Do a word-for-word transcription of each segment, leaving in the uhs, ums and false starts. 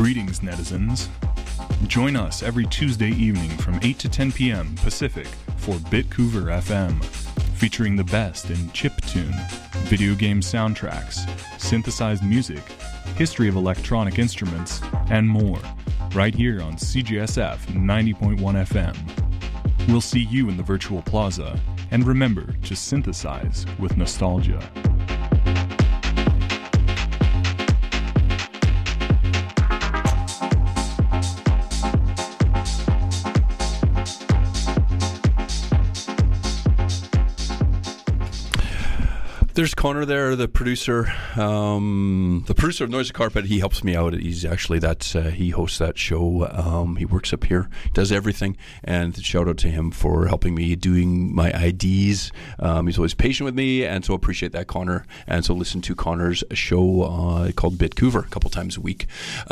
Greetings, netizens. Join us every Tuesday evening from eight to ten p.m. Pacific for Bitcouver F M, featuring the best in chiptune, video game soundtracks, synthesized music, history of electronic instruments, and more, right here on C J S F ninety point one F M. We'll see you in the virtual plaza, and remember to synthesize with nostalgia. There's Connor there, the producer, um, the producer of Noise the Carpet. He helps me out. He's actually that's uh, he hosts that show. Um, he works up here, does everything, and shout out to him for helping me doing my I Ds. Um, he's always patient with me, and so appreciate that, Connor. And so listen to Connor's show uh, called Bitcouver a couple times a week,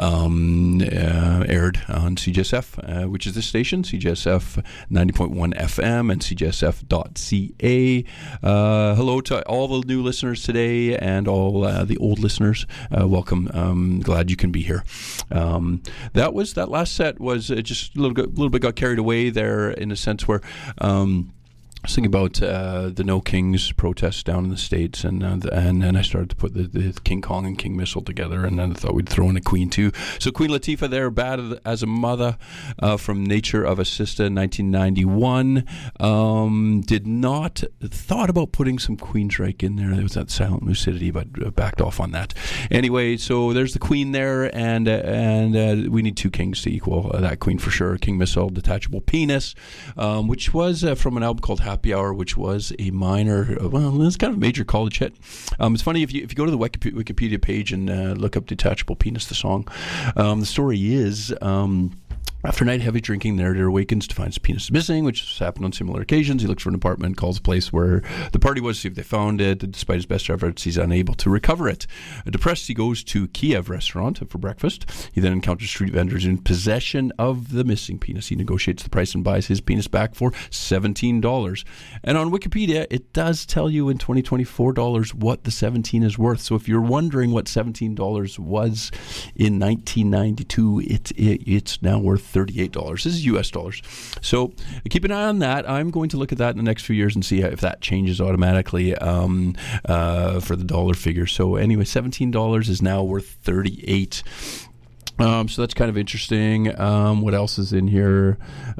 um, uh, aired on C J S F, uh, which is this station, C J S F ninety point one F M and C J S F dot C A. Uh, hello to all the new listeners today and all uh, the old listeners. Uh, welcome. Um, glad you can be here. Um, that was that last set was uh, just a little, a little bit got carried away there in a sense where. Um, I was thinking about uh, the No Kings protests down in the States, and uh, the, and then I started to put the, the King Kong and King Missile together, and then I thought we'd throw in a Queen too. So Queen Latifah there, Bad as a Mother, uh, from Nature of a Sister, nineteen ninety-one. Um, did not, thought about putting some Queensryche in there. There was that Silent Lucidity, but backed off on that. Anyway, so there's the Queen there, and uh, and uh, we need two Kings to equal uh, that Queen for sure. King Missile, Detachable Penis, um, which was uh, from an album called Happy Hour, which was a minor, well, it's kind of a major college hit. Um, it's funny, if you if you go to the Wikipedia page and uh, look up Detachable Penis, the song, um, the story is... Um, After a night heavy drinking, the narrator awakens to find his penis is missing, which has happened on similar occasions. He looks for an apartment, calls a place where the party was to see if they found it. Despite his best efforts, he's unable to recover it. Depressed, he goes to Kiev restaurant for breakfast. He then encounters street vendors in possession of the missing penis. He negotiates the price and buys his penis back for seventeen dollars. And on Wikipedia, it does tell you in twenty twenty-four dollars what the seventeen is worth. So if you're wondering what seventeen dollars was in nineteen ninety-two, it, it it's now worth thirty-eight dollars. This is U S dollars. So keep an eye on that. I'm going to look at that in the next few years and see if that changes automatically um, uh, for the dollar figure. So anyway, seventeen dollars is now worth thirty-eight dollars. Um, so that's kind of interesting. Um, what else is in here?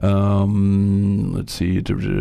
Um, let's see.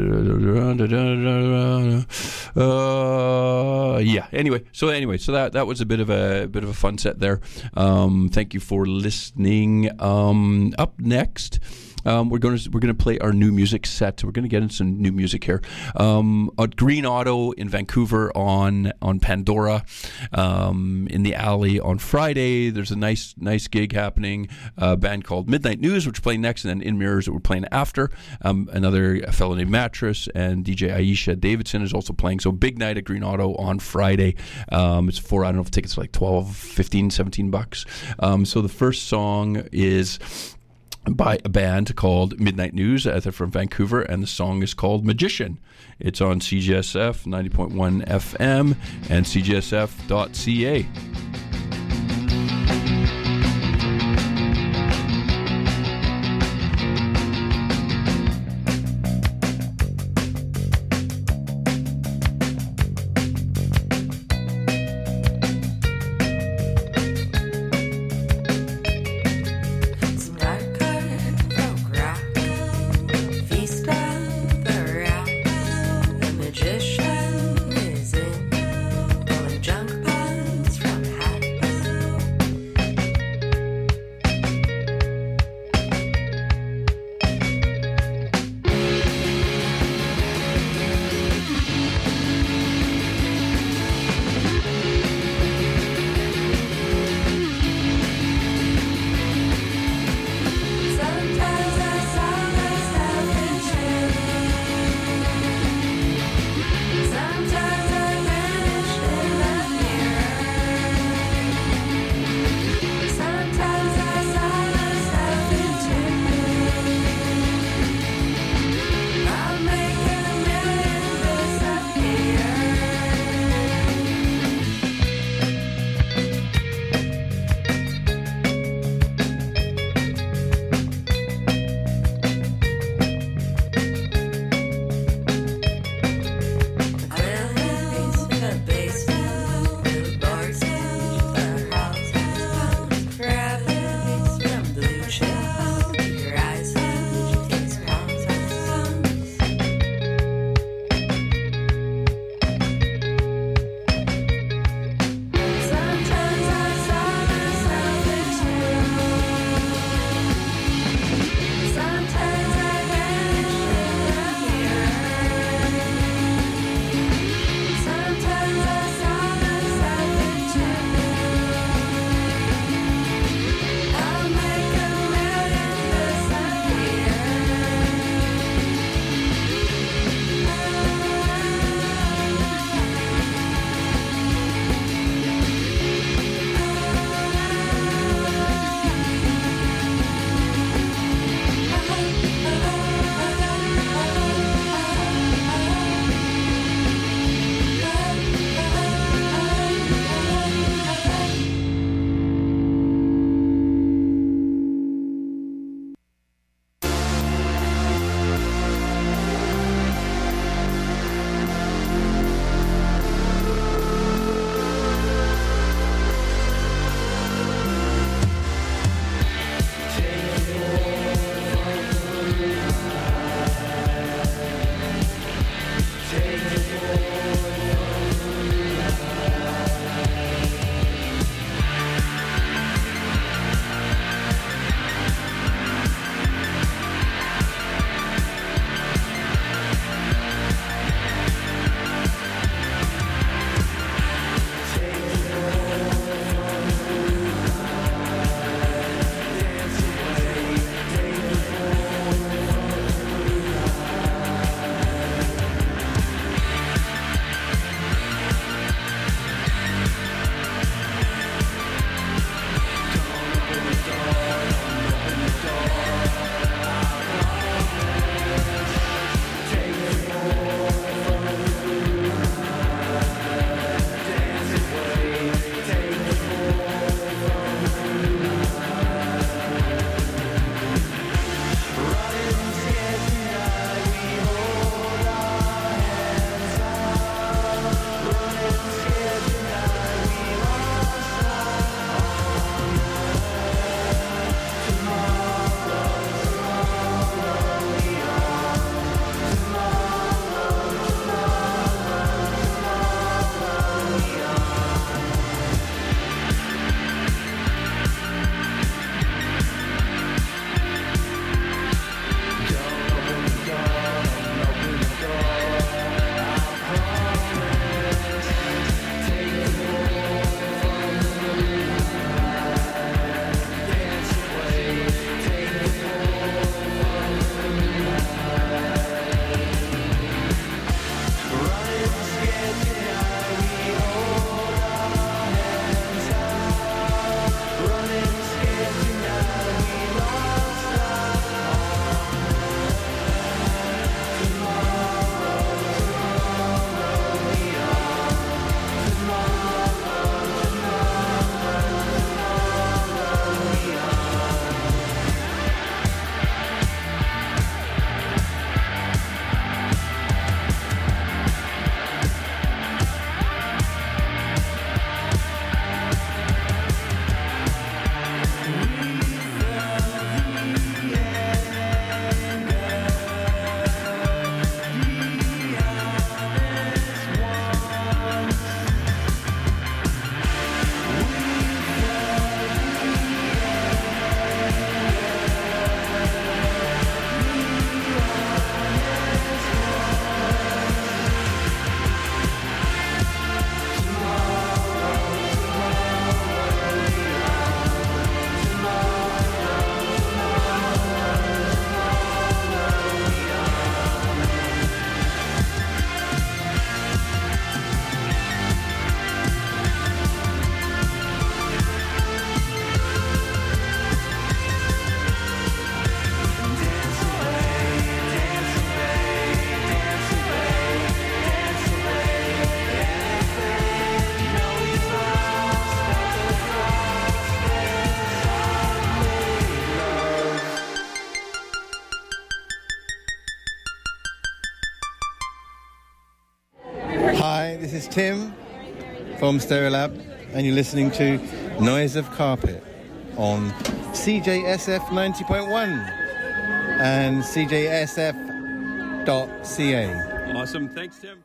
Uh, yeah. Anyway, so anyway, so that, that was a bit of a, a bit of a fun set there. Um, thank you for listening. Um, up next. Um, we're going to we're going to play our new music set. We're going to get into some new music here. Um, at Green Auto in Vancouver on on Pandora, um, in the alley on Friday. There's a nice nice gig happening. A band called Midnight News, which we're playing next, and then In Mirrors that we're playing after. Um, another fellow named Mattress and D J Aisha Davidson is also playing. So big night at Green Auto on Friday. Um, it's for, I don't know if tickets are like twelve, fifteen, seventeen bucks. Um, so the first song is by a band called Midnight News. They're from Vancouver, and the song is called Magician. It's on C J S F ninety point one F M and C J S F dot C A. Magician is in, pulling junk bonds from hat Hi, this is Tim from Stereolab, and you're listening to Noise of Carpet on C J S F ninety point one and C J S F dot C A. Awesome. Thanks, Tim.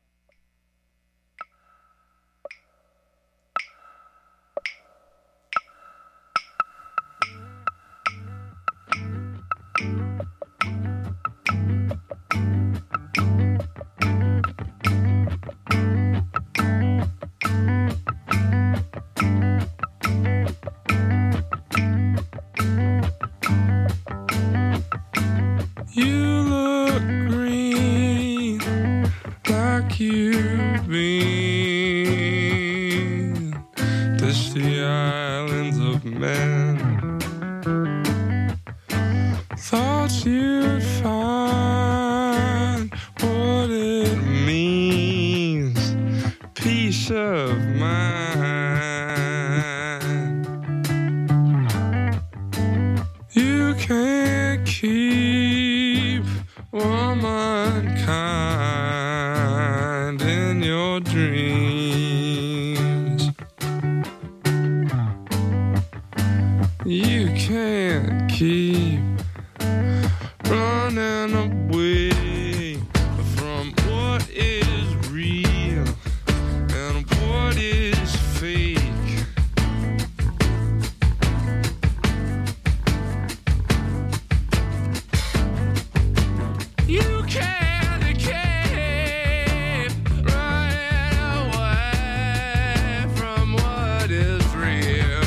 You look green like you've been to the islands of men. Thought you'd find what it means, peace of mind. You can't keep womankind in your dreams. You can't keep running away from what is real and what is fake. You can't keep running away from what is real.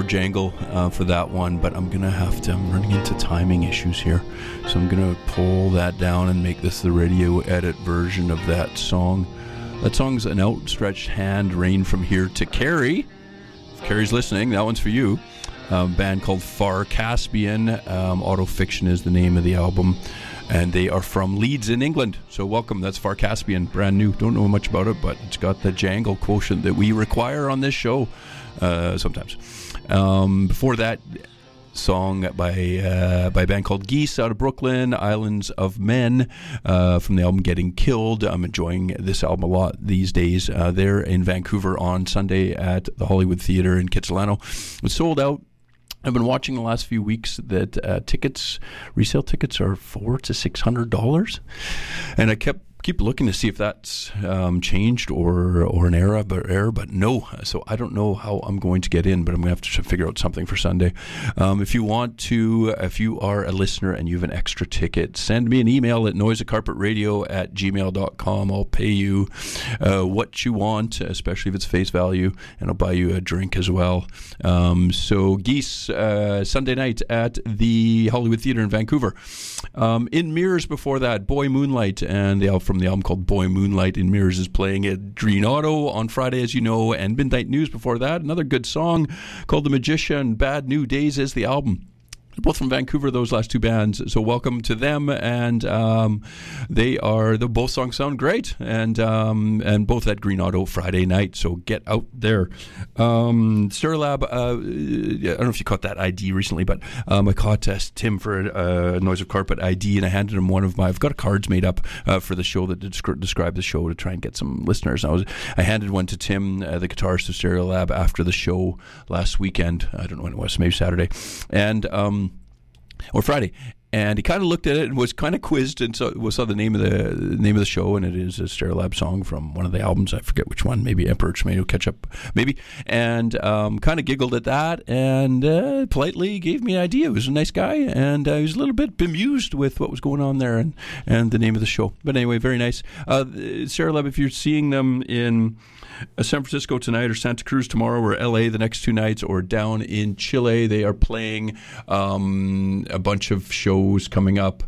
jangle uh, for that one, but I'm gonna have to. I'm running into timing issues here, so I'm gonna pull that down and make this the radio edit version of that song. That song's An Outstretched Hand, Rain from Here to Carrie. If Carrie's listening, that one's for you. A band called Far Caspian. Um, Autofiction is the name of the album, and they are from Leeds in England. So welcome. That's Far Caspian, brand new. Don't know much about it, but it's got the jangle quotient that we require on this show uh, sometimes. Um, before that, song by uh, by a band called Geese out of Brooklyn, Islands of Men, uh, from the album Getting Killed. I'm enjoying this album a lot these days. Uh, they're in Vancouver on Sunday at the Hollywood Theatre in Kitsilano. It's sold out. I've been watching the last few weeks that uh, tickets, resale tickets, are four to six hundred dollars, and I kept keep looking to see if that's um, changed or or an error, but error, but no. So I don't know how I'm going to get in, but I'm going to have to figure out something for Sunday. Um, if you want to, if you are a listener and you have an extra ticket, send me an email at noise of carpet radio at gmail dot com. I'll pay you uh, what you want, especially if it's face value, and I'll buy you a drink as well. Um, so Geese, uh, Sunday night at the Hollywood Theatre in Vancouver. Um, in Mirrors before that, Boy Moonlight, and the album from the album called Boy Moonlight in Mirrors is playing at Green Auto on Friday, as you know, and Midnight News before that. Another good song called The Magician. Bad New Days is the album. Both from Vancouver, those last two bands. So welcome to them, and um, they are the both songs sound great, and um, and both at Green Auto Friday night. So get out there. Um, Stereolab, uh, I don't know if you caught that I D recently, but um, I caught uh, Tim for a uh, Noise of Carpet I D, and I handed him one of my. I've got cards made up uh, for the show that descri- describe the show to try and get some listeners. And I was I handed one to Tim, uh, the guitarist of Stereolab, after the show last weekend. I don't know when it was, maybe Saturday, and. Um, or Friday, and he kind of looked at it and was kind of quizzed, and so saw the name of the, the name of the show, and it is a Stereolab song from one of the albums. I forget which one, maybe Emperor Tomato Ketchup, maybe, and um, kind of giggled at that, and uh, politely gave me an idea. He was a nice guy, and uh, he was a little bit bemused with what was going on there, and, and the name of the show. But anyway, very nice. Uh, Stereolab, if you're seeing them in Uh, San Francisco tonight, or Santa Cruz tomorrow, or L A the next two nights, or down in Chile, they are playing um, a bunch of shows coming up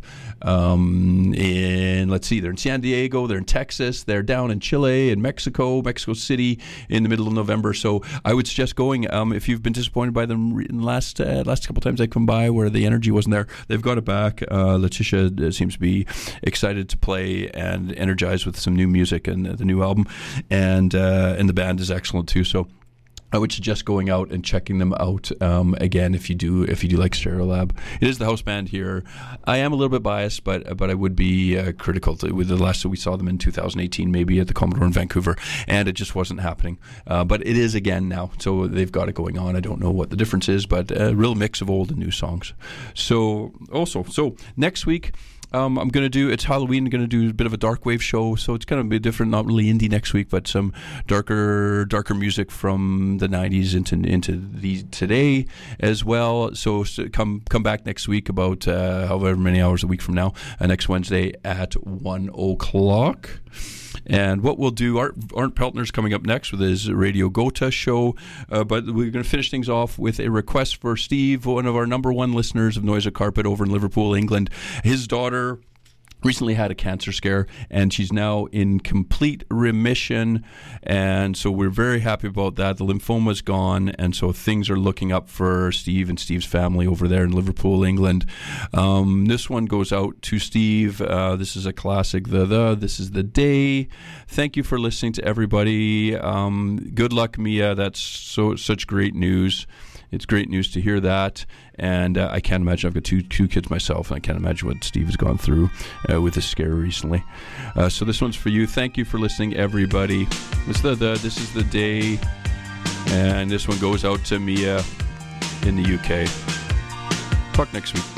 um, in, let's see, they're in San Diego, they're in Texas, they're down in Chile, in Mexico, Mexico City in the middle of November. So I would suggest going. Um, if you've been disappointed by them in the last, uh, last couple times I come by where the energy wasn't there, they've got it back. Uh, Letitia seems to be excited to play and energized with some new music and the new album, and uh, Uh, and the band is excellent too. So I would suggest going out and checking them out um, again if you do if you do like Stereolab. It is the house band here. I am a little bit biased, but but I would be uh, critical to, with the last time we saw them in two thousand eighteen, maybe at the Commodore in Vancouver, and it just wasn't happening. Uh, but it is again now, so they've got it going on. I don't know what the difference is, but a real mix of old and new songs. So also, so next week. Um, I'm going to do, it's Halloween, I'm going to do a bit of a dark wave show, so it's going to be different, not really indie next week, but some darker darker music from the nineties into into the today as well. So, so come come back next week about uh, however many hours a week from now, uh, next Wednesday at one o'clock. And what we'll do, Art, Art Peltner's coming up next with his Radio Gotha show, uh, but we're going to finish things off with a request for Steve, one of our number one listeners of Noise of Carpet over in Liverpool, England. His daughter recently had a cancer scare, and she's now in complete remission, and so we're very happy about that. The lymphoma's gone, and so things are looking up for Steve and Steve's family over there in Liverpool, England. Um, this one goes out to Steve. Uh, this is a classic. The the This is the day. Thank you for listening to everybody. Um, good luck, Mia. That's so such great news. It's great news to hear that, and uh, I can't imagine. I've got two two kids myself, and I can't imagine what Steve has gone through uh, with his scare recently. Uh, so this one's for you. Thank you for listening, everybody. This is the, the this is the day, and this one goes out to Mia in the U K. Talk next week.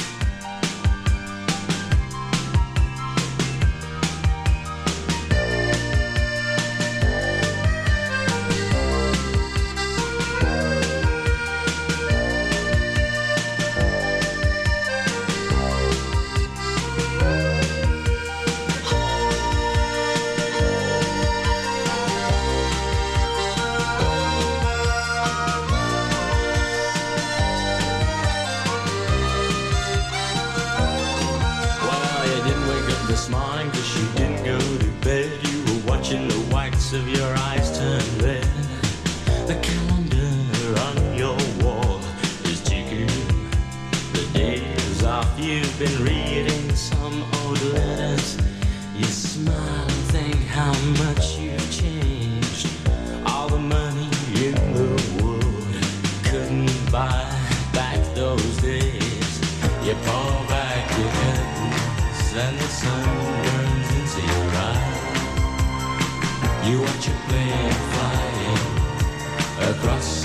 you didn't wake up this morning cause you didn't go to bed. You were watching the whites of your eyes turn red. The calendar on your wall is ticking. The days off, you've been reading some old letters. You smile and think how much you've changed. All the money in the world couldn't buy back those days. You pull back your curtains and the sun burns into your eyes. You watch a plane flying across